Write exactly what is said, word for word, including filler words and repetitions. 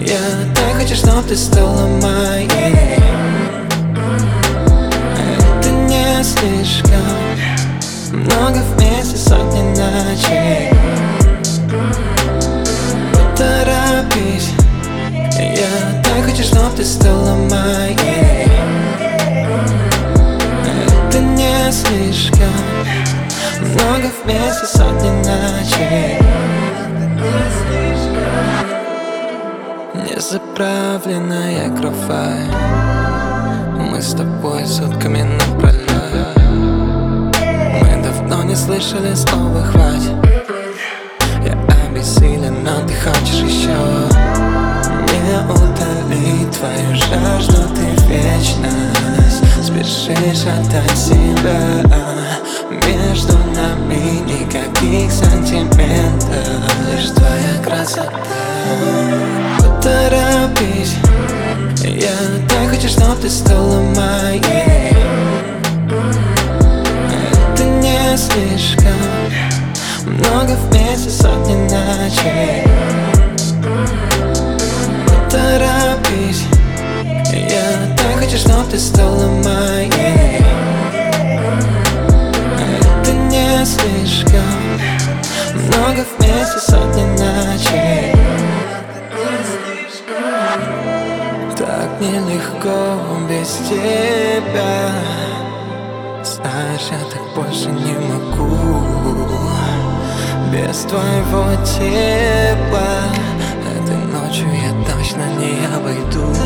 Я так хочу, чтоб ты стала моей. Это не слишком много вместе, сотни ночей. Поторопись. Я так хочу, чтоб ты стала моей. Это не слишком много вместе, сотни ночей. Незаправленная кровать, мы с тобой сутками напролёт. Мы давно не слышали слова «хватит». Я обессилен, но ты хочешь еще. Не утолить твою жажду, ты вечность. Спешишь отдать себя. Между нами никаких сантиментов, лишь твоя красота. Поторопись. Я так хочу, чтоб ты стала моей. Это не слишком много вместе, сотни ночей. Поторопись. Я так хочу, чтоб ты стала моей. Это не слишком много вместе, сотни ночей. Так нелегко без тебя. Знаешь, я так больше не могу без твоего тепла. Этой ночью я точно не обойду.